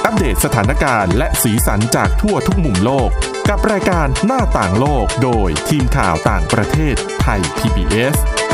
อัปเดตสถานการณ์และสีสันจากทั่วทุกมุมโลกกับรายการหน้าต่างโลกโดยทีมข่าวต่างประเทศไทย PBS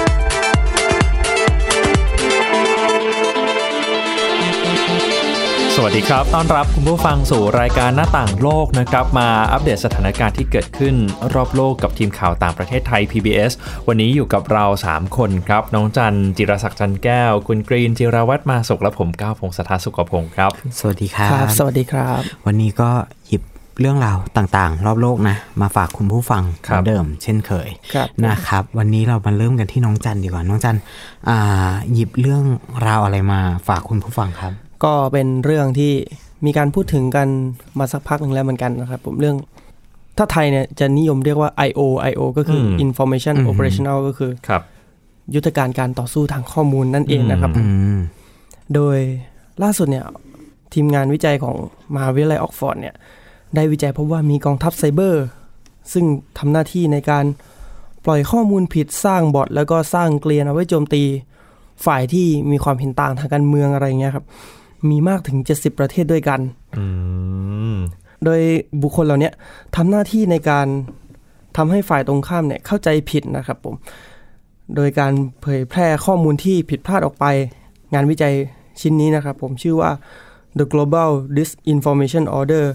สวัสดีครับต้อนรับคุณผู้ฟังสู่รายการหน้าต่างโลกนะครับมาอัปเดตสถานการณ์ที่เกิดขึ้นรอบโลกกับทีมข่าวต่างประเทศไทย PBS วันนี้อยู่กับเรา3คนครับน้องจันจิรศักดิ์จันแก้วคุณกรีนจิรวัฒน์มาสุขและผมก้าวพงศธรสุขพงศ์ครับสวัสดีครับครับสวัสดีครับวันนี้ก็หยิบเรื่องราวต่างๆรอบโลกนะมาฝากคุณผู้ฟังเหมือนเดิมเช่นเคยนะครับวันนี้เรามาเริ่มกันที่น้องจันดีกว่าน้องจันหยิบเรื่องราวอะไรมาฝากคุณผู้ฟังครับก็เป็นเรื่องที่มีการพูดถึงกันมาสักพักหนึ่งแล้วเหมือนกันนะครับผมเรื่องถ้าไทยเนี่ยจะนิยมเรียกว่า IO ก็คือ Information Operational ก็คือยุทธการการต่อสู้ทางข้อมูลนั่นเองนะครับโดยล่าสุดเนี่ยทีมงานวิจัยของมหาวิทยาลัยออกฟอร์ดเนี่ยได้วิจัยพบว่ามีกองทัพไซเบอร์ซึ่งทำหน้าที่ในการปล่อยข้อมูลผิดสร้างบอทแล้วก็สร้างเกลียนเอาไว้โจมตีฝ่ายที่มีความเห็นต่างทางการเมืองอะไรเงี้ยครับมีมากถึง70ประเทศด้วยกันโดยบุคคลเหล่านี้ทำหน้าที่ในการทำให้ฝ่ายตรงข้ามเนี่ยเข้าใจผิดนะครับผมโดยการเผยแพร่ข้อมูลที่ผิดพลาดออกไปงานวิจัยชิ้นนี้นะครับผมชื่อว่า The Global Disinformation Order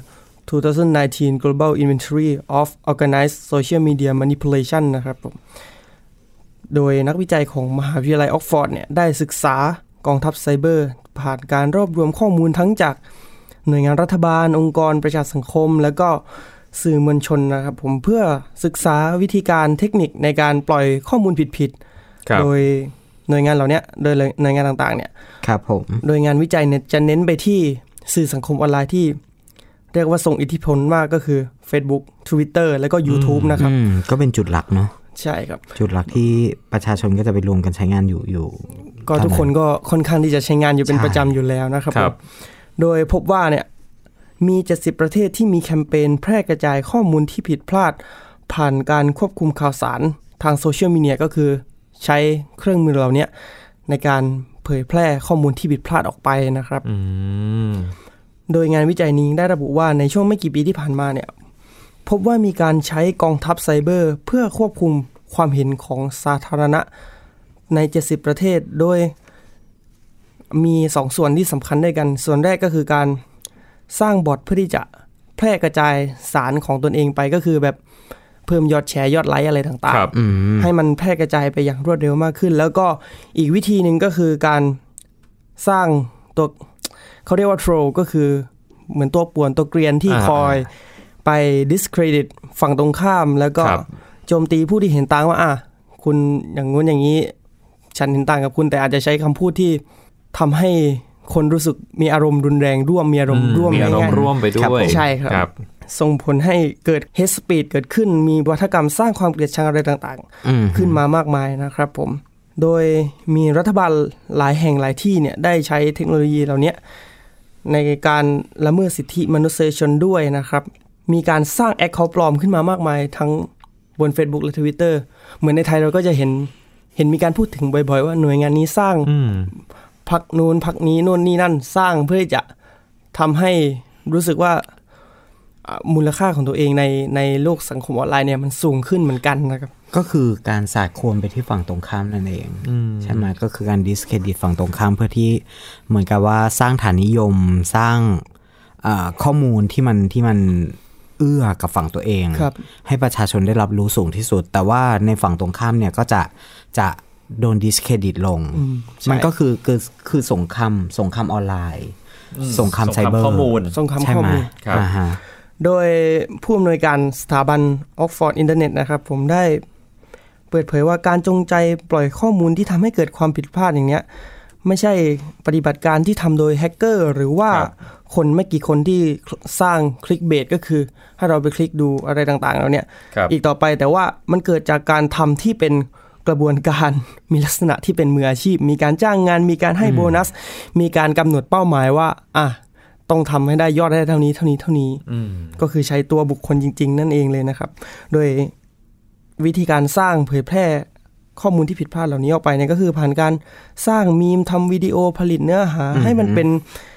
2019 Global Inventory of Organized Social Media Manipulation นะครับผมโดยนักวิจัยของมหาวิทยาลัยออกฟอร์ดเนี่ยได้ศึกษากองทัพไซเบอร์ผ่านการรวบรวมข้อมูลทั้งจากหน่วยงานรัฐบาลองค์กรประชาสังคมแล้วก็สื่อมวลชนนะครับผมเพื่อศึกษาวิธีการเทคนิคในการปล่อยข้อมูลผิดๆโดยหน่วยงานเหล่านี้โดยหน่วยงานต่างๆเนี่ยครับผมโดยงานวิจัยเนี่ยจะเน้นไปที่สื่อสังคมออนไลน์ที่เรียกว่าส่งอิทธิพลมากก็คือ Facebook Twitter แล้วก็ YouTube นะครับก็เป็นจุดหลักเนาะใช่ครับจุดหลักที่ประชาชนก็จะไปรวมกันใช้งานอยู่ก็ทุกคนก็ค่อนข้างที่จะใช้งานอยู่เป็นประจำอยู่แล้วนะครับโดยพบว่าเนี่ยมี70ประเทศที่มีแคมเปญแพร่กระจายข้อมูลที่ผิดพลาดผ่านการควบคุมข่าวสารทางโซเชียลมีเดียก็คือใช้เครื่องมือเหล่านี้ในการเผยแพร่ข้อมูลที่ผิดพลาดออกไปนะครับโดยงานวิจัยนี้ได้ระบุว่าในช่วงไม่กี่ปีที่ผ่านมาเนี่ยพบว่ามีการใช้กองทัพไซเบอร์เพื่อควบคุมความเห็นของสาธารณะใน70ประเทศโดยมี2ส่วนที่สำคัญด้วยกันส่วนแรกก็คือการสร้างบอทเพื่อที่จะแพร่กระจายสารของตนเองไปก็คือแบบเพิ่มยอดแชร์ยอดไลค์อะไรต่างๆให้มันแพร่กระจายไปอย่างรวดเร็วมากขึ้นแล้วก็อีกวิธีหนึ่งก็คือการสร้างตัวเขาเรียกว่าโทรลก็คือเหมือนตัวป่วนตัวเกรียนที่คอยไป discredit ฝั่งตรงข้ามแล้วก็โจมตีผู้ที่เห็นต่างว่าคุณอย่างงู้นอย่างนี้ฉันเห็นต่างกับคุณแต่อาจจะใช้คำพูดที่ทำให้คนรู้สึกมีอารมณ์รุนแรงร่วมมีอารมณ์ร่วมไปด้วยใช่ครับส่งผลให้เกิด hate speech เกิดขึ้นมีวัฒกรรมสร้างความเกลียดชังอะไรต่างๆขึ้นมามากมายนะครับผมโดยมีรัฐบาลหลายแห่งหลายที่เนี่ยได้ใช้เทคโนโลยีเหล่านี้ในการละเมิดสิทธิมนุษยชนด้วยนะครับมีการสร้างแอคเคาท์ปลอมขึ้นมามากมายทั้งบน Facebook และ Twitter เหมือนในไทยเราก็จะเห็นมีการพูดถึงบ่อยๆว่าหน่วยงานนี้สร้างพรรคนู้นพรรคนี้โน่นนี่นั่นสร้างเพื่อจะทำให้รู้สึกว่ามูลค่าของตัวเองในโลกสังคมออนไลน์เนี่ยมันสูงขึ้นเหมือนกันนะครับก็คือการสาดโคนไปที่ฝั่งตรงข้ามนั่นเองใช่ไหมก็คือการดิสเครดิตฝั่งตรงข้ามเพื่อที่เหมือนกับว่าสร้างฐานนิยมสร้างข้อมูลที่มันเอื้อกับฝั่งตัวเองให้ประชาชนได้รับรู้สูงที่สุดแต่ว่าในฝั่งตรงข้ามเนี่ยก็จะโดนดิสเครดิตลงมันก็คือสงครามออนไลน์สงครามไซเบอร์สงครามข้อมูลโดยผู้อำนวยการสถาบันออกฟอร์ดอินเทอร์เน็ตนะครับผมได้เปิดเผยว่าการจงใจปล่อยข้อมูลที่ทำให้เกิดความผิดพลาดอย่างเนี้ยไม่ใช่ปฏิบัติการที่ทำโดยแฮกเกอร์หรือว่าคนไม่กี่คนที่สร้างคลิกเบสก็คือให้เราไปคลิกดูอะไรต่างๆแล้วเนี่ยอีกต่อไปแต่ว่ามันเกิดจากการทำที่เป็นกระบวนการมีลักษณะที่เป็นมืออาชีพมีการจ้างงานมีการให้โบนัสมีการกำหนดเป้าหมายว่าต้องทำให้ได้ยอดได้เท่านี้ก็คือใช้ตัวบุคคลจริงๆนั่นเองเลยนะครับโดยวิธีการสร้างเผยแพร่ข้อมูลที่ผิดพลาดเหล่านี้ออกไปเนี่ยก็คือผ่านการสร้างมีมทำวิดีโอผลิตเนื้อหาให้มันเป็น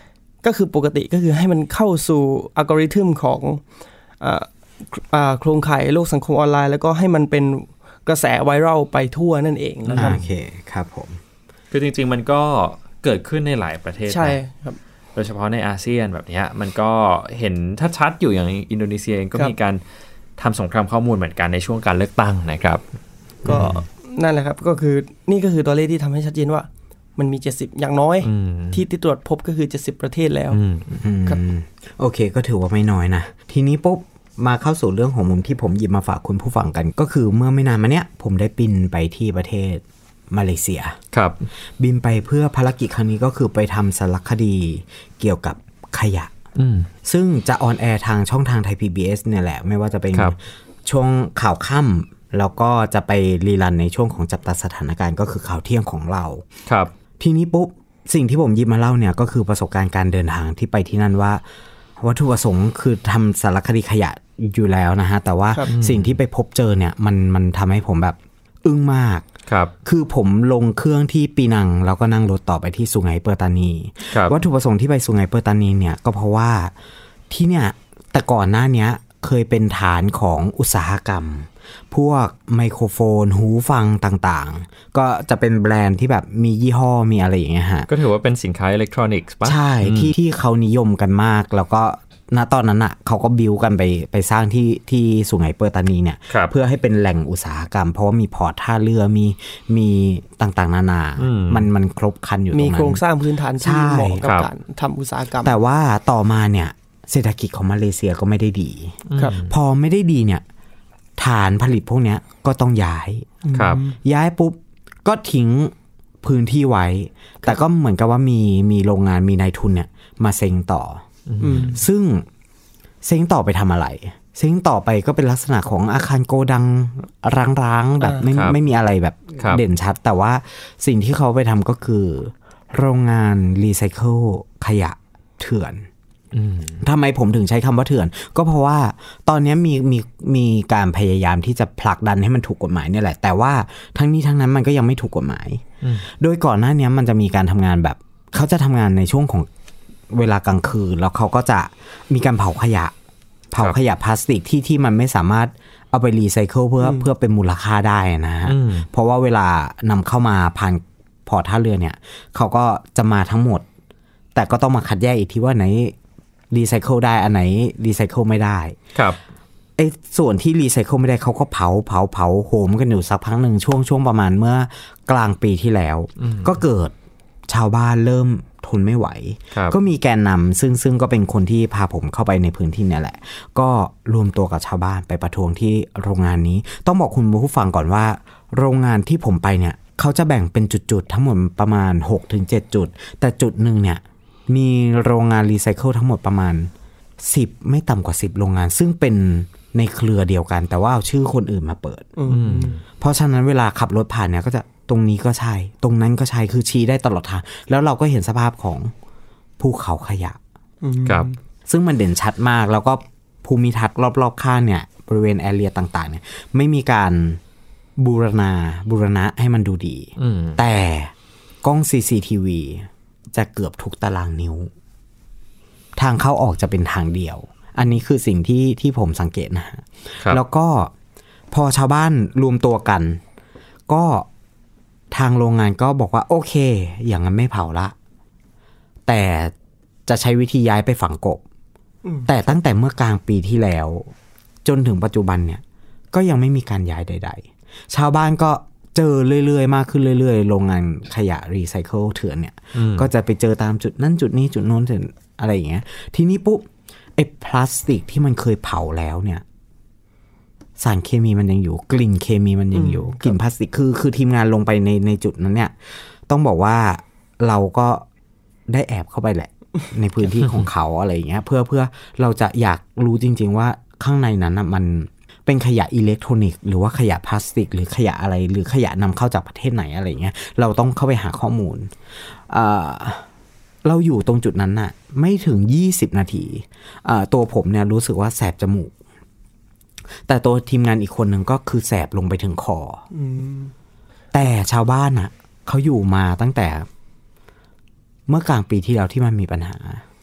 ก็คือปกติก็คือให้มันเข้าสู่อัลกอริทึมของโครงข่ายโลกสังคมออนไลน์แล้วก็ให้มันเป็นกระแสไวรัลไปทั่วนั่นเองนะครับโอเคครับผมคือจริงๆมันก็เกิดขึ้นในหลายประเทศใช่ครับโดยเฉพาะในอาเซียนแบบนี้มันก็เห็นชัดๆอยู่อย่างอินโดนีเซียเองก็มีการทำสงครามข้อมูลเหมือนกันในช่วงการเลือกตั้งนะครับก็นั่นแหละครับก็คือนี่ก็คือตัวเลขที่ทำให้ชัดเจนว่ามันมี70อย่างน้อยที่ตรวจพบก็คือ70ประเทศแล้วครับโอเคก็ถือว่าไม่น้อยนะทีนี้ปุ๊บมาเข้าสู่เรื่องของมุมที่ผมหยิบมาฝากคุณผู้ฟังกันก็คือเมื่อไม่นานมาเนี้ยผมได้บินไปที่ประเทศมาเลเซียครับบินไปเพื่อภารกิจครั้งนี้ก็คือไปทำสารคดีเกี่ยวกับขยะซึ่งจะออนแอร์ทางช่องทางไทย PBS เนี่ยแหละไม่ว่าจะเป็นช่วงข่าวค่ำแล้วก็จะไปรีรันในช่วงของจับตาสถานการณ์ก็คือข่าวเที่ยงของเราครับทีนี้ปุ๊บสิ่งที่ผมหยิบมาเล่าเนี่ยก็คือประสบการณ์การเดินทางที่ไปที่นั่นว่าวัตถุประสงค์คือทำสารคดีขยะอยู่แล้วนะฮะแต่ว่าสิ่งที่ไปพบเจอเนี่ยมันทำให้ผมแบบอึ้งมากคือผมลงเครื่องที่ปีนังแล้วก็นั่งรถต่อไปที่สุไหงเปอร์ตานีวัตถุประสงค์ที่ไปสุไหงเปอร์ตานีเนี่ยก็เพราะว่าที่เนี่ยแต่ก่อนหน้านี้เคยเป็นฐานของอุตสาหกรรมพวกไมโครโฟนหูฟังต่างๆก็จะเป็นแบรนด์ที่แบบมียี่ห้อมีอะไรอย่างเงี้ยฮะก็ถือว่าเป็นสินค้าอิเล็กทรอนิกส์ป่ะใช่ที่เขานิยมกันมากแล้วก็ณตอนนั้นอ่ะเขาก็บิวกันไปสร้างที่สุไหงเปอร์ตานีเนี่ยเพื่อให้เป็นแหล่งอุตสาหกรรมเพราะว่ามีพอร์ตท่าเรือมีต่างๆนานามันครบครันอยู่ตรงนั้นมีโครงสร้างพื้นฐานที่เหมาะกับการทำอุตสาหกรรมแต่ว่าต่อมาเนี่ยเศรษฐกิจของมาเลเซียก็ไม่ได้ดีพอไม่ได้ดีเนี่ยฐานผลิตพวกนี้ก็ต้องย้ายปุ๊บก็ทิ้งพื้นที่ไว้แต่ก็เหมือนกับว่ามีโรงงานมีนายทุนเนี่ยมาเซ็งต่อซึ่งเซ็งต่อไปทำอะไรเซ็งต่อไปก็เป็นลักษณะของอาคารโกดังร้างๆแบบไม่มีอะไรแบบเด่นชัดแต่ว่าสิ่งที่เขาไปทำก็คือโรงงานรีไซเคิลขยะเถื่อนทำไมผมถึงใช้คำว่าเถื่อนก็เพราะว่าตอนนี้มีการพยายามที่จะผลักดันให้มันถูกกฎหมายเนี่ยแหละแต่ว่าทั้งนี้ทั้งนั้นมันก็ยังไม่ถูกกฎหมายโดยก่อนหน้านี้มันจะมีการทำงานแบบเขาจะทำงานในช่วงของเวลากลางคืนแล้วเขาก็จะมีการเผาขยะพลาสติกที่มันไม่สามารถเอาไปรีไซเคิลเพื่อเป็นมูลค่าได้นะฮะเพราะว่าเวลานำเข้ามาผ่านพอร์ตท่าเรือเนี่ยเขาก็จะมาทั้งหมดแต่ก็ต้องมาคัดแยกอีกทีว่าไหนรีไซเคิลได้อันไหนรีไซเคิลไม่ได้ครับไอ้ส่วนที่รีไซเคิลไม่ได้เขาก็เผาโหมกันอยู่สักพักหนึ่งช่วงประมาณเมื่อกลางปีที่แล้วก็เกิดชาวบ้านเริ่มทนไม่ไหวก็มีแกนนำซึ่งก็เป็นคนที่พาผมเข้าไปในพื้นที่เนี่ยแหละก็รวมตัวกับชาวบ้านไปประท้วงที่โรงงานนี้ต้องบอกคุณผู้ฟังก่อนว่าโรงงานที่ผมไปเนี่ยเขาจะแบ่งเป็นจุดๆทั้งหมดประมาณ 6-7 จุดแต่จุดหนึ่งเนี่ยมีโรงงานรีไซเคิลทั้งหมดประมาณ10ไม่ต่ำกว่า10โรงงานซึ่งเป็นในเครือเดียวกันแต่ว่าเอาชื่อคนอื่นมาเปิดเพราะฉะนั้นเวลาขับรถผ่านเนี่ยก็จะตรงนี้ก็ใช่ตรงนั้นก็ใช่คือชี้ได้ตลอดทางแล้วเราก็เห็นสภาพของภูเขาขยะครับซึ่งมันเด่นชัดมากแล้วก็ภูมิทัศน์รอบๆข้างเนี่ยบริเวณแอเรียต่างๆเนี่ยไม่มีการบูรณะให้มันดูดีแต่กล้อง CCTV จะเกือบทุกตารางนิ้วทางเข้าออกจะเป็นทางเดียวอันนี้คือสิ่งที่ผมสังเกตนะฮะแล้วก็พอชาวบ้านรวมตัวกันก็ทางโรงงานก็บอกว่าโอเคอย่างนั้นไม่เผาละแต่จะใช้วิธีย้ายไปฝังกบแต่ตั้งแต่เมื่อกลางปีที่แล้วจนถึงปัจจุบันเนี่ยก็ยังไม่มีการย้ายใดๆชาวบ้านก็เจอเรื่อยๆมากขึ้นเรื่อยๆโรงงานขยะรีไซเคิลเถื่อนเนี่ยก็จะไปเจอตามจุดนั้นจุดนี้จุดโน้นจุดอะไรอย่างเงี้ยทีนี้ปุ๊บไอ้พลาสติกที่มันเคยเผาแล้วเนี่ยสารเคมีมันยังอยู่กลิ่นเคมีมันยังอยู่กลิ่นพลาสติกคือทีมงานลงไปในจุดนั้นเนี่ยต้องบอกว่าเราก็ได้แอบเข้าไปแหละ ในพื้นที่ของเขาอะไรอย่างเงี้ยเพื่อเราจะอยากรู้จริงๆว่าข้างในนั้นน่ะมันเป็นขยะอิเล็กทรอนิกส์หรือว่าขยะพลาสติกหรือขยะอะไรหรือขยะนำเข้าจากประเทศไหนอะไรอย่างเงี้ยเราต้องเข้าไปหาข้อมูลเราอยู่ตรงจุดนั้นน่ะไม่ถึง20นาทีตัวผมเนี่ยรู้สึกว่าแสบจมูกแต่ตัวทีมงานอีกคนนึงก็คือแสบลงไปถึงคอแต่ชาวบ้านน่ะเขาอยู่มาตั้งแต่เมื่อกลางปีที่แล้วที่มันมีปัญหา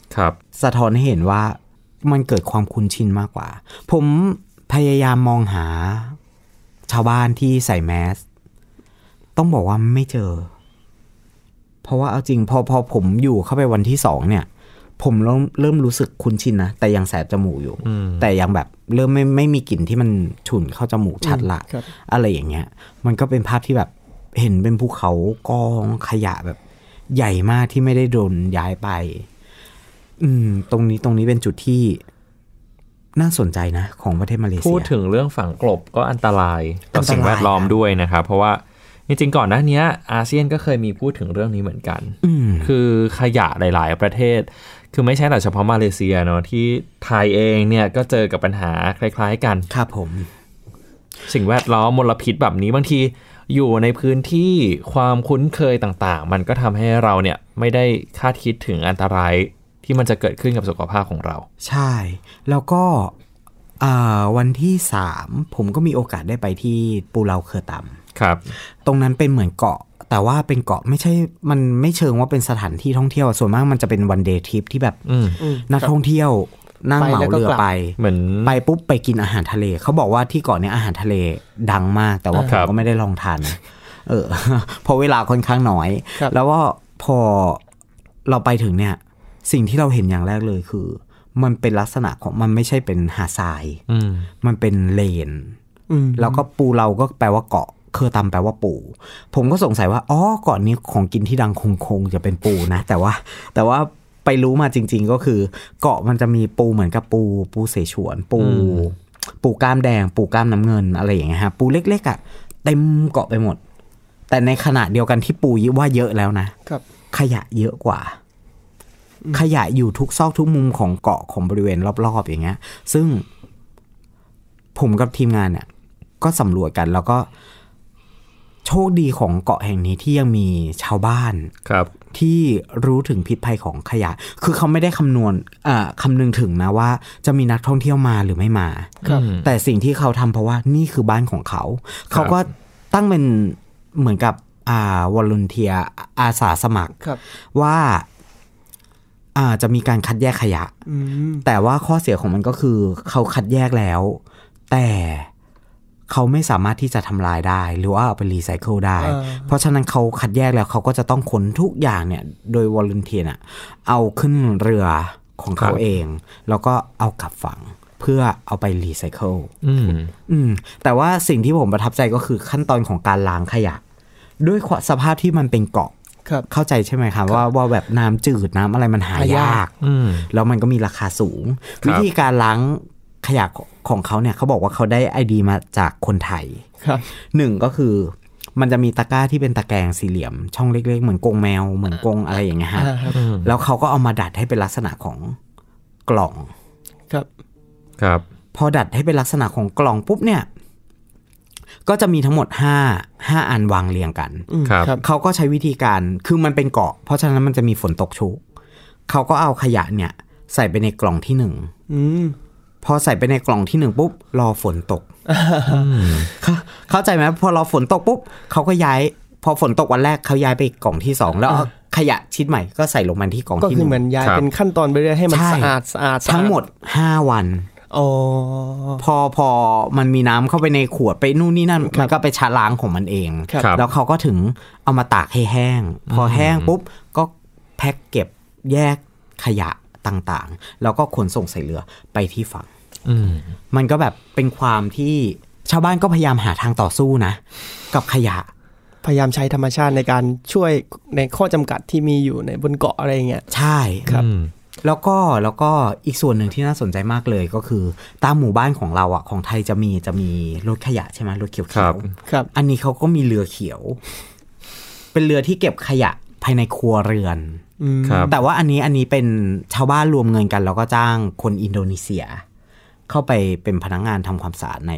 ครับสะท้อนให้เห็นว่ามันเกิดความคุ้นชินมากกว่าผมพยายามมองหาชาวบ้านที่ใส่แมสต้องบอกว่าไม่เจอเพราะว่าเอาจริงพอผมอยู่เข้าไปวันที่2เนี่ยผมเริ่มรู้สึกคุ้นชินนะแต่ยังแสบจมูกอยู่แต่ยังแบบเริ่มไม่มีกลิ่นที่มันฉุนเข้าจมูกชัดละอะไรอย่างเงี้ยมันก็เป็นภาพที่แบบเห็นเป็นภูเขากองขยะแบบใหญ่มากที่ไม่ได้โดนย้ายไปตรงนี้เป็นจุดที่น่าสนใจนะของประเทศมาเลเซียพูดถึงเรื่องฝังกลบก็อันตรายต่อสิ่งแวดล้อมด้วยนะครับเพราะว่าจริงๆก่อนหน้านี้อาเซียนก็เคยมีพูดถึงเรื่องนี้เหมือนกันคือขยะหลายๆประเทศคือไม่ใช่แต่เฉพาะมาเลเซียเนาะที่ไทยเองเนี่ยก็เจอกับปัญหาคล้ายๆกันครับผมสิ่งแวดล้อมมลพิษแบบนี้บางทีอยู่ในพื้นที่ความคุ้นเคยต่างๆมันก็ทำให้เราเนี่ยไม่ได้คาดคิดถึงอันตรายที่มันจะเกิดขึ้นกับสุขภาพของเราใช่แล้วก็วันที่3ผมก็มีโอกาสได้ไปที่ปูเลาเคอตัมครับตรงนั้นเป็นเหมือนเกาะแต่ว่าเป็นเกาะไม่ใช่มันไม่เชิงว่าเป็นสถานที่ท่องเที่ยวส่วนมากมันจะเป็นวันเดย์ทริปที่แบบนักท่องเที่ยวนั่งเหมาเรือไปเหมือนไปปุ๊บไปกินอาหารทะเลเขาบอกว่าที่เกาะนี้อาหารทะเลดังมากแต่ว่าผมก็ไม่ได้ลองทานเพราะเวลาค่อนข้างน้อยแล้วว่าพอเราไปถึงเนี่ยสิ่งที่เราเห็นอย่างแรกเลยคือมันเป็นลักษณะของมันไม่ใช่เป็นหาดทรายมันเป็นเลนแล้วก็ปูเราก็แปลว่าเกาะเคอตัมแปลว่าปูผมก็สงสัยว่าอ๋อเกาะนี้ของกินที่ดังคงจะเป็นปูนะแต่ว่าไปรู้มาจริงๆก็คือเกาะมันจะมีปูเหมือนกับปูเสฉวนปูก้ามแดงปูก้ามน้ำเงินอะไรอย่างเงี้ยฮะปูเล็กๆอ่ะเต็มเกาะไปหมดแต่ในขณะเดียวกันที่ปูว่าเยอะแล้วนะขยะเยอะกว่าขยะอยู่ทุกซอกทุกมุมของเกาะของบริเวณรอบๆอย่างเงี้ยซึ่งผมกับทีมงานเนี่ยก็สำรวจกันแล้วก็โชคดีของเกาะแห่งนี้ที่ยังมีชาวบ้านที่รู้ถึงพิษภัยของขยะคือเขาไม่ได้คำนึงถึงนะว่าจะมีนักท่องเที่ยวมาหรือไม่มาแต่สิ่งที่เขาทำเพราะว่านี่คือบ้านของเขาเขาก็ตั้งเป็นเหมือนกับวอลันเทียร์อาสาสมัครว่าจะมีการคัดแยกขยะแต่ว่าข้อเสียของมันก็คือเขาคัดแยกแล้วแต่เขาไม่สามารถที่จะทำลายได้หรือว่าเอาไปรีไซเคิลได้เพราะฉะนั้นเขาคัดแยกแล้วเขาก็จะต้องขนทุกอย่างเนี่ยโดยวอลันเทียร์เอาขึ้นเรือของเขาเองแล้วก็เอากลับฝั่งเพื่อเอาไปรีไซเคิลแต่ว่าสิ่งที่ผมประทับใจก็คือขั้นตอนของการล้างขยะด้วยสภาพที่มันเป็นเกาะเข้าใจใช่ไหมครับว่าแบบน้ำจืดน้ำอะไรมันหายากแล้วมันก็มีราคาสูงวิธีการล้างขยะของเขาเนี่ยเขาบอกว่าเขาได้ไอเดียมาจากคนไทยหนึ่งก็คือมันจะมีตะกร้าที่เป็นตะแกรงสี่เหลี่ยมช่องเล็กๆเหมือนกรงแมวเหมือนกรงอะไรอย่างเงี้ยฮะแล้วเขาก็เอามาดัดให้เป็นลักษณะของกล่องครับพอดัดให้เป็นลักษณะของกล่องปุ๊บเนี่ยก็จะมีทั้งหมด5อันวางเรียงกันเขาก็ใช้วิธีการคือมันเป็นเกาะเพราะฉะนั้นมันจะมีฝนตกชุกเขาก็เอาขยะเนี่ยใส่ไปในกล่องที่1พอใส่ไปในกล่องที่1ปุ๊บรอฝนตกเข้าใจไหมพอรอฝนตกปุ๊บเขาก็ย้ายพอฝนตกวันแรกเขาย้ายไปกล่องที่2แล้วขยะชิ้นใหม่ก็ใส่ลงมาที่กล่องที่1ก็คือเหมือนย้ายเป็นขั้นตอนไปเรื่อยให้มันสะอาดทั้งหมด5วันพอมันมีน้ำเข้าไปในขวดไปนู่นนี่นั่นมันก็ไปชะล้างของมันเองแล้วเขาก็ถึงเอามาตากให้แห้งพอแห้งปุ๊บก็แพ็คเก็บแยกขยะต่างๆแล้วก็ขนส่งใส่เรือไปที่ฝั่งมันก็แบบเป็นความที่ชาวบ้านก็พยายามหาทางต่อสู้นะกับขยะพยายามใช้ธรรมชาติในการช่วยในข้อจำกัดที่มีอยู่ในบนเกาะอะไรเงี้ยใช่ครับแล้วก็อีกส่วนหนึ่งที่น่าสนใจมากเลยก็คือตามหมู่บ้านของเราอ่ะของไทยจะมีรถขยะใช่ไหมรถเขียวครับอันนี้เขาก็มีเรือเขียวเป็นเรือที่เก็บขยะภายในครัวเรือนแต่ว่าอันนี้เป็นชาวบ้านรวมเงินกันแล้วก็จ้างคนอินโดนีเซียเข้าไปเป็นพนักงานทำความสะอาด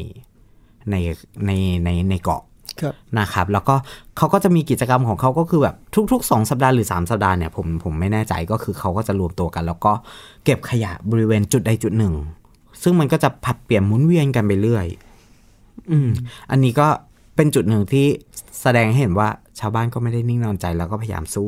ในเกาะนะครับแล้วก็เขาก็จะมีกิจกรรมของเขาก็คือแบบทุกๆ2สัปดาห์หรือ3สัปดาห์เนี่ยผมไม่แน่ใจก็คือเขาก็จะรวมตัวกันแล้วก็เก็บขยะบริเวณจุดใดจุดหนึ่งซึ่งมันก็จะผลัดเปลี่ยนหมุนเวียนกันไปเรื่อยอันนี้ก็เป็นจุดหนึ่งที่แสดงให้เห็นว่าชาวบ้านก็ไม่ได้นิ่งนอนใจแล้วก็พยายามสู้อยู่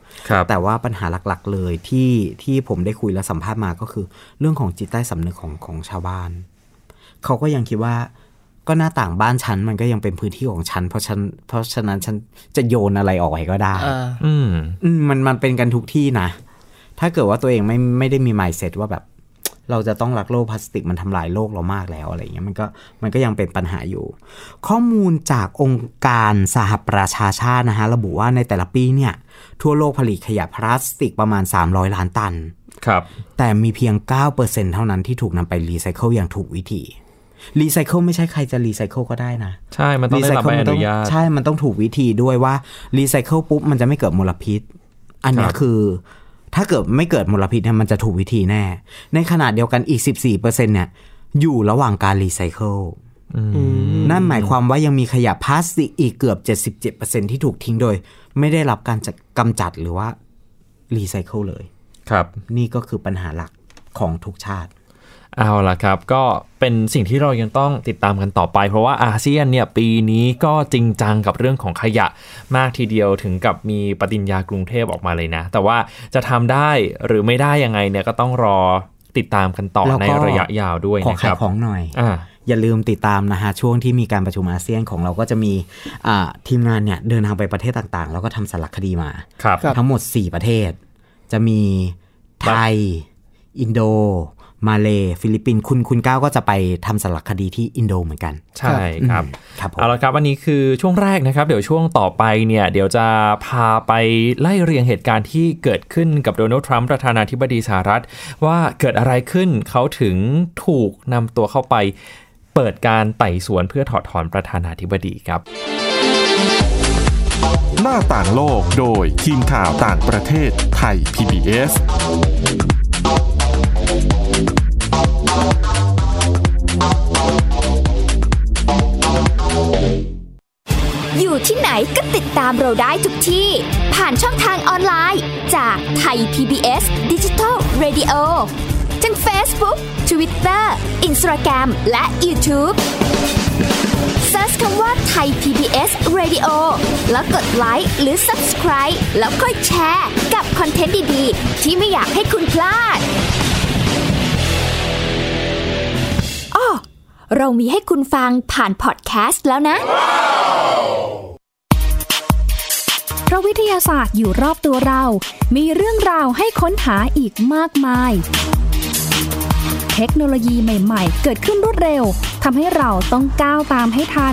แต่ว่าปัญหาหลักๆเลยที่ผมได้คุยและสัมภาษณ์มาก็คือเรื่องของจิตใต้สำนึกของชาวบ้านเขาก็ยังคิดว่าก็หน้าต่างบ้านฉันมันก็ยังเป็นพื้นที่ของฉันเพราะฉะนั้นฉันจะโยนอะไรออกไปก็ได้มันเป็นกันทุกที่นะถ้าเกิดว่าตัวเองไม่ได้มี mindset ว่าแบบเราจะต้องรักโลกพลาสติกมันทำลายโลกเรามากแล้วอะไรเงี้ยมันก็ยังเป็นปัญหาอยู่ข้อมูลจากองค์การสหประชาชาตินะฮะระบุว่าในแต่ละปีเนี่ยทั่วโลกผลิตขยะพลาสติกประมาณ300ล้านตันครับแต่มีเพียง 9% เท่านั้นที่ถูกนำไปรีไซเคิลอย่างถูกวิธีรีไซเคิลไม่ใช่ใครจะรีไซเคิลก็ได้นะใช่มันต้องได้รับใบอนุญาตใช่มันต้องถูกวิธีด้วยว่ารีไซเคิลปุ๊บมันจะไม่เกิดมลพิษอันนี้คือถ้าเกิดไม่เกิดมลพิษเนี่ยมันจะถูกวิธีแน่ในขณะเดียวกันอีก 14% เนี่ยอยู่ระหว่างการรีไซเคิลนั่นหมายความว่ายังมีขยะพลาสติกอีกเกือบ 77% ที่ถูกทิ้งโดยไม่ได้รับการกำจัดหรือว่ารีไซเคิลเลยครับนี่ก็คือปัญหาหลักของทุกชาติเอาล่ะครับก็เป็นสิ่งที่เรายังต้องติดตามกันต่อไปเพราะว่าอาเซียนเนี่ยปีนี้ก็จริงจังกับเรื่องของขยะมากทีเดียวถึงกับมีปฏิญญากรุงเทพออกมาเลยนะแต่ว่าจะทำได้หรือไม่ได้ยังไงเนี่ยก็ต้องรอติดตามกันต่อในระยะยาวด้วยนะครับของหน่อยอย่าลืมติดตามนะฮะช่วงที่มีการประชุมอาเซียนของเราก็จะมีทีมงานเนี่ยเดินทางไปประเทศต่างๆแล้วก็ทำสารคดีมาทั้งหมด4ประเทศจะมีไทยอินโดมาเลฟิลิปปินส์คุณก้าวก็จะไปทำสารคดีที่อินโดเหมือนกันใช่ครับเอาละครับวันนี้คือช่วงแรกนะครับเดี๋ยวช่วงต่อไปเนี่ยเดี๋ยวจะพาไปไล่เรียงเหตุการณ์ที่เกิดขึ้นกับโดนัลด์ทรัมป์ประธานาธิบดีสหรัฐว่าเกิดอะไรขึ้นเขาถึงถูกนำตัวเข้าไปเปิดการไต่สวนเพื่อถอดถอนประธานาธิบดีครับหน้าต่างโลกโดยทีมข่าวต่างประเทศไทย PBS อยู่ที่ไหนก็ติดตามเราได้ทุกที่ผ่านช่องทางออนไลน์จากไทย PBS Digital Radio ทั้ง Facebook, Twitter, Instagram และ YouTubeเสิร์ชคำว่าไทย PBS Radio แล้วกดไลค์หรือ Subscribe แล้วค่อยแชร์กับคอนเทนต์ดีๆที่ไม่อยากให้คุณพลาดเรามีให้คุณฟังผ่านพอดแคสต์แล้วนะเพราะวิทยาศาสตร์อยู่รอบตัวเรามีเรื่องราวให้ค้นหาอีกมากมายเทคโนโลยีใหม่ๆเกิดขึ้นรวดเร็วทำให้เราต้องก้าวตามให้ทัน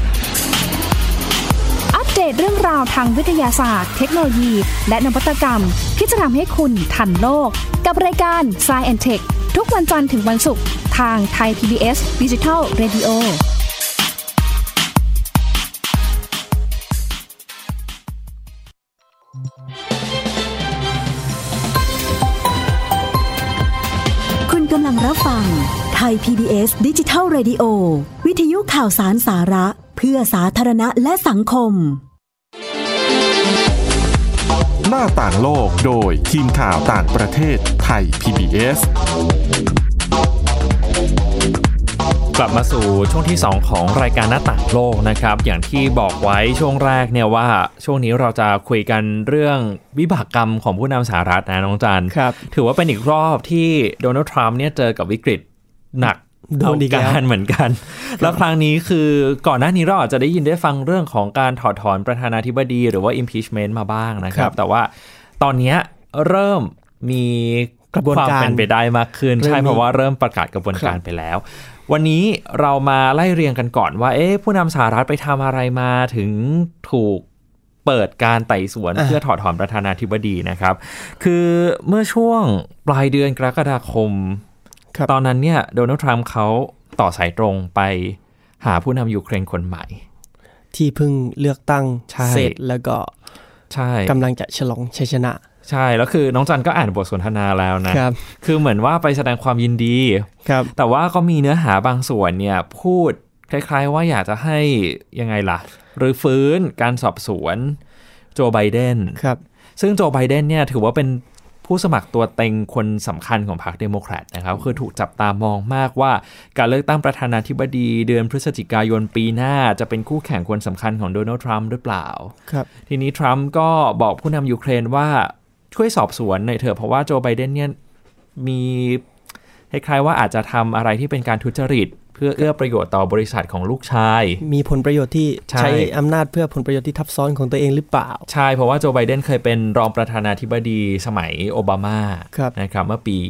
อัปเดตเรื่องราวทางวิทยาศาสตร์เทคโนโลยีและนวัตกรรมที่จะทำให้คุณทันโลกกับรายการ Science and Tech ทุกวันจันทร์ถึงวันศุกร์ทางไทย PBS Digital Radio คุณกำลังรับฟังไทย PBS Digital Radio วิทยุข่าวสารสาระเพื่อสาธารณะและสังคมหน้าต่างโลกโดยทีมข่าวต่างประเทศไทย PBS กลับมาสู่ช่วงที่2ของรายการหน้าต่างโลกนะครับอย่างที่บอกไว้ช่วงแรกเนี่ยว่าช่วงนี้เราจะคุยกันเรื่องวิบากกรรมของผู้นำสหรัฐนะน้องจันถือว่าเป็นอีกรอบที่โดนัลด์ทรัมป์เนี่ยเจอกับวิกฤตหนักเอาการเหมือนกันแล้วครั้งนี้คือก่อนหน้านี้เราอาจจะได้ยินได้ฟังเรื่องของการถอดถอนประธานาธิบดีหรือว่า impeachment มาบ้างนะครับแต่ว่าตอนนี้เริ่มมีความเป็นไปได้มากขึ้นใช่เพราะว่าเริ่มประกาศกระบวนการไปแล้ววันนี้เรามาไล่เรียงกันก่อนว่าผู้นำสหรัฐไปทำอะไรมาถึงถูกเปิดการไต่สวนเพื่อถอดถอนประธานาธิบดีนะครับคือเมื่อช่วงปลายเดือนกรกฎาคมตอนนั้นเนี่ยโดนัลด์ทรัมป์เขาต่อสายตรงไปหาผู้นำยูเครนคนใหม่ที่เพิ่งเลือกตั้งเสร็จแล้วก็กำลังจะฉลองชัยชนะใช่แล้วคือน้องจันก็อ่านบทสนทนาแล้วนะคือเหมือนว่าไปแสดงความยินดีแต่ว่าก็มีเนื้อหาบางส่วนเนี่ยพูดคล้ายๆว่าอยากจะให้ยังไงล่ะหรือฟื้นการสอบสวนโจไบเดนซึ่งโจไบเดนเนี่ยถือว่าเป็นผู้สมัครตัวเต็งคนสำคัญของพรรคเดโมแครตนะครับคือถูกจับตามองมากว่าการเลือกตั้งประธานาธิบดีเดือนพฤศจิกายนปีหน้าจะเป็นคู่แข่งคนสำคัญของโดนัลด์ทรัมป์หรือเปล่าครับทีนี้ทรัมป์ก็บอกผู้นำยูเครนว่าช่วยสอบสวนหน่อยเถอะเพราะว่าโจไบเดนเนี่ยมีคล้ายๆว่าอาจจะทำอะไรที่เป็นการทุจริตเพื่อเอื้อประโยชน์ต่อบริษัทของลูกชายมีผลประโยชน์ที่ใช้อำนาจเพื่อผลประโยชน์ที่ทับซ้อนของตัวเองหรือเปล่าใช่เพราะว่าโจไบเดนเคยเป็นรองประธานาธิบดีสมัยโอบามานะครับเมื่อปี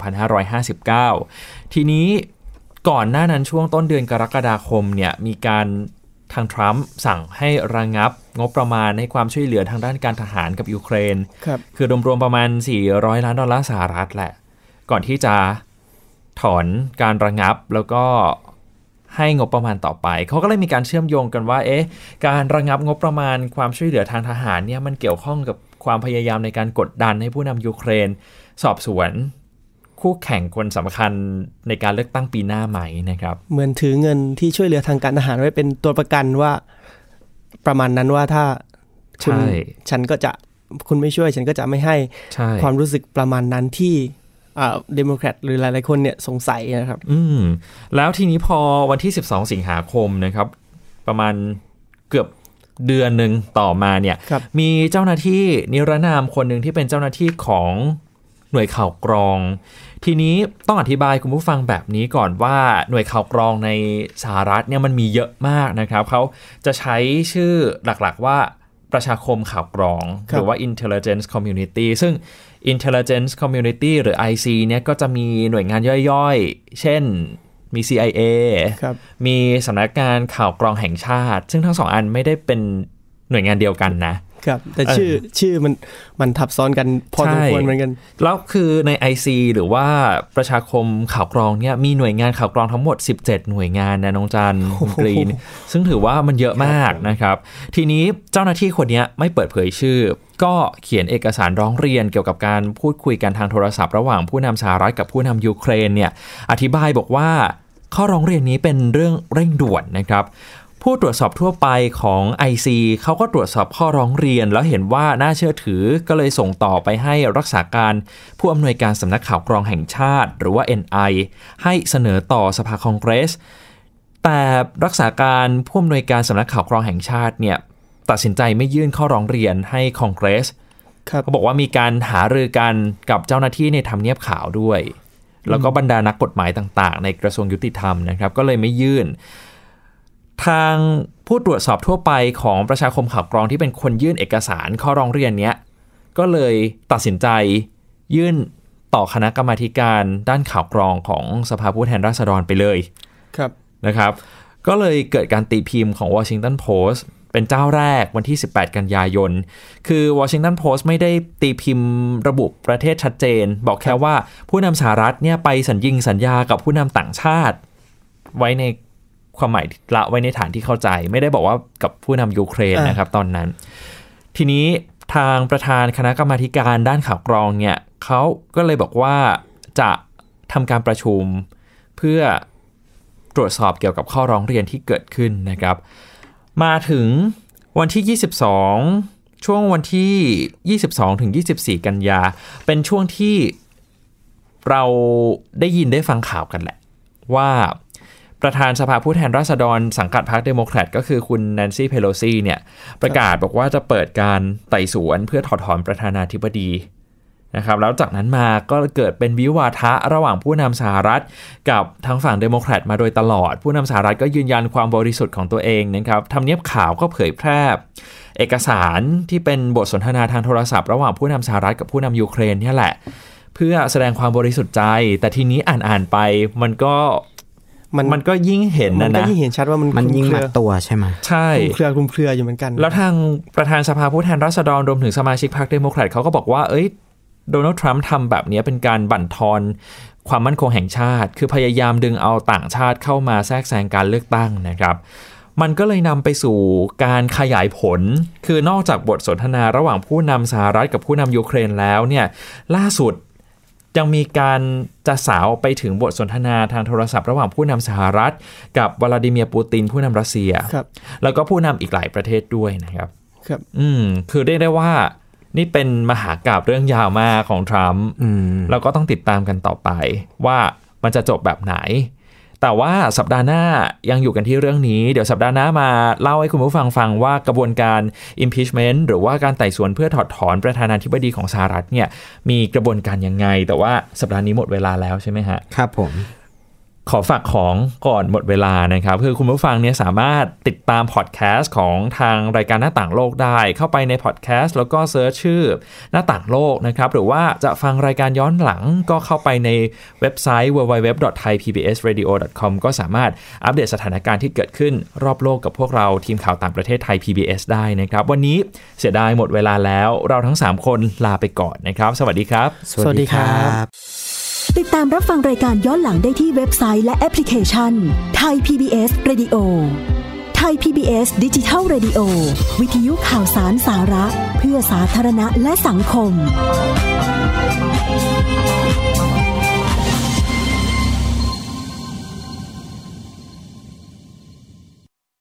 2559 ทีนี้ก่อนหน้านั้นช่วงต้นเดือนกรกฎาคมเนี่ยมีการทางทรัมป์สั่งให้ระงับงบประมาณให้ความช่วยเหลือทางด้านการทหารกับยูเครนคือรวมๆประมาณ$400 ล้านแหละก่อนที่จะถอนการระงับแล้วก็ให้งบประมาณต่อไปเขาก็เลยมีการเชื่อมโยงกันว่าการระงับงบประมาณความช่วยเหลือทางทหารเนี่ยมันเกี่ยวข้องกับความพยายามในการกดดันให้ผู้นำยูเครนสอบสวนคู่แข่งคนสำคัญในการเลือกตั้งปีหน้าไหมนะครับเหมือนถือเงินที่ช่วยเหลือทางการทหารไว้เป็นตัวประกันว่าประมาณนั้นว่าถ้าคุณฉันก็จะคุณไม่ช่วยฉันก็จะไม่ให้ความรู้สึกประมาณนั้นที่เดโมแครตหรือหลายๆคนเนี่ยสงสัยนะครับแล้วทีนี้พอวันที่12สิงหาคมนะครับประมาณเกือบเดือนนึงต่อมาเนี่ยมีเจ้าหน้าที่นิรนามคนหนึ่งที่เป็นเจ้าหน้าที่ของหน่วยข่าวกรองทีนี้ต้องอธิบายคุณผู้ฟังแบบนี้ก่อนว่าหน่วยข่าวกรองในสหรัฐเนี่ยมันมีเยอะมากนะครับเขาจะใช้ชื่อหลักๆว่าประชาคมข่าวกรองหรือว่า intelligence community ซึ่ง intelligence community หรือ IC เนี่ยก็จะมีหน่วยงานย่อยๆเช่นมี CIA มีสำนักงานข่าวกรองแห่งชาติซึ่งทั้งสองอันไม่ได้เป็นหน่วยงานเดียวกันนะครับแต่ชื่อมันทับซ้อนกันพอสมควรเหมือนกันแล้วคือใน IC หรือว่าประชาคมข่าวกรองเนี่ยมีหน่วยงานข่าวกรองทั้งหมด17หน่วยงานนะน้องจันคุณกรีนซึ่งถือว่ามันเยอะมากนะครับทีนี้เจ้าหน้าที่คนนี้ไม่เปิดเผยชื่อก็เขียนเอกสารร้องเรียนเกี่ยวกับการพูดคุยกันทางโทรศัพท์ระหว่างผู้นำสหรัฐกับผู้นำยูเครนเนี่ยอธิบายบอกว่าข้อร้องเรียนนี้เป็นเรื่องเร่งด่วนนะครับผู้ตรวจสอบทั่วไปของ IC เขาก็ตรวจสอบข้อร้องเรียนแล้วเห็นว่าน่าเชื่อถือก็เลยส่งต่อไปให้รักษาการผู้อำนวยการสำนักข่าวกรองแห่งชาติหรือว่า NI ให้เสนอต่อสภาคองเกรสแต่รักษาการผู้อำนวยการสำนักข่าวกรองแห่งชาติเนี่ยตัดสินใจไม่ยื่นข้อร้องเรียนให้คองเกรสเขาบอกว่ามีการหารือกันกับเจ้าหน้าที่ในทำเนียบขาวด้วยแล้วก็บรรดานักกฎหมายต่างๆในกระทรวงยุติธรรมนะครับก็เลยไม่ยื่นทางผู้ตรวจสอบทั่วไปของประชาคมข่าวกรองที่เป็นคนยื่นเอกสารข้อร้องเรียนเนี้ยก็เลยตัดสินใจยื่นต่อคณะกรรมาธิการด้านข่าวกรองของสภาผู้แทนราษฎรไปเลยนะครับก็เลยเกิดการตีพิมพ์ของ Washington Post เป็นเจ้าแรกวันที่18กันยายนคือ Washington Post ไม่ได้ตีพิมพ์ระบุประเทศชัดเจนบอกแค่ว่าผู้นำสหรัฐเนี่ยไปสัญญากับผู้นำต่างชาติไว้ในความหมายละไว้ในฐานที่เข้าใจไม่ได้บอกว่ากับผู้นำยูเครนนะครับตอนนั้นทีนี้ทางประธานคณะกรรมาธิการด้านข่าวกรองเนี่ยเขาก็เลยบอกว่าจะทำการประชุมเพื่อตรวจสอบเกี่ยวกับข้อร้องเรียนที่เกิดขึ้นนะครับมาถึงวันที่22ช่วงวันที่22ถึง24กันยาเป็นช่วงที่เราได้ยินได้ฟังข่าวกันแหละว่าประธานสภาผู้แทนราษฎรสังกัดพรรคเดโมแครตก็คือคุณแนนซี่เพโลซีเนี่ยประกาศบอกว่าจะเปิดการไต่สวนเพื่อถอดถอนประธานาธิบดีนะครับแล้วจากนั้นมาก็เกิดเป็นวิวาทะระหว่างผู้นำสหรัฐกับทางฝั่งเดโมแครตมาโดยตลอดผู้นำสหรัฐก็ยืนยันความบริสุทธิ์ของตัวเองนะครับทำเนียบข่าวก็เผยแพร่เอกสารที่เป็นบทสนทนาทางโทรศัพท์ระหว่างผู้นำสหรัฐกับผู้นำยูเครนนี่แหละเพื่อแสดงความบริสุทธิ์ใจแต่ทีนี้อ่านไปมันก็ยิ่งเห็นนะมันก็ยิ่งเห็นชัดว่ามันยิ่งมัดตัวใช่ไหมใช่คลุมเครืออยู่เหมือนกันแล้วทางประธานสภาผู้แทนราษฎรรวมถึงสมาชิกพรรคเดโมแครตเขาก็บอกว่าโดนัลด์ทรัมป์ทำแบบนี้เป็นการบั่นทอนความมั่นคงแห่งชาติคือพยายามดึงเอาต่างชาติเข้ามาแทรกแซงการเลือกตั้งนะครับมันก็เลยนำไปสู่การขยายผลคือนอกจากบทสนทนาระหว่างผู้นำสหรัฐกับผู้นำยูเครนแล้วเนี่ยล่าสุดยังมีการจะสาวไปถึงบทสนทนาทางโทรศัพท์ระหว่างผู้นำสหรัฐกับวลาดิเมียร์ปูตินผู้นำรัสเซียแล้วก็ผู้นำอีกหลายประเทศด้วยนะครับคือเรียกได้ว่านี่เป็นมหากาพย์เรื่องยาวมากของทรัมป์แล้วก็ต้องติดตามกันต่อไปว่ามันจะจบแบบไหนแต่ว่าสัปดาห์หน้ายังอยู่กันที่เรื่องนี้เดี๋ยวสัปดาห์หน้ามาเล่าให้คุณผู้ฟังฟังว่ากระบวนการ impeachment หรือว่าการไต่สวนเพื่อถอดถอนประธานาธิบดีของสหรัฐเนี่ยมีกระบวนการยังไงแต่ว่าสัปดาห์นี้หมดเวลาแล้วใช่ไหมฮะครับผมขอฝากของก่อนหมดเวลานะครับคือคุณผู้ฟังเนี่ยสามารถติดตามพอดแคสต์ของทางรายการหน้าต่างโลกได้เข้าไปในพอดแคสต์แล้วก็เซิร์ชชื่อหน้าต่างโลกนะครับหรือว่าจะฟังรายการย้อนหลังก็เข้าไปในเว็บไซต์ www.thaipbsradio.com ก็สามารถอัปเดตสถานการณ์ที่เกิดขึ้นรอบโลกกับพวกเราทีมข่าวต่างประเทศไทย PBS ได้นะครับวันนี้เสียดายหมดเวลาแล้วเราทั้ง3คนลาไปก่อนนะครับสวัสดีครับสวัสดีครับติดตามรับฟังรายการย้อนหลังได้ที่เว็บไซต์และแอปพลิเคชัน Thai PBS Radio Thai PBS Digital Radio วิทยุข่าวสารสาระเพื่อสาธารณะและสังคม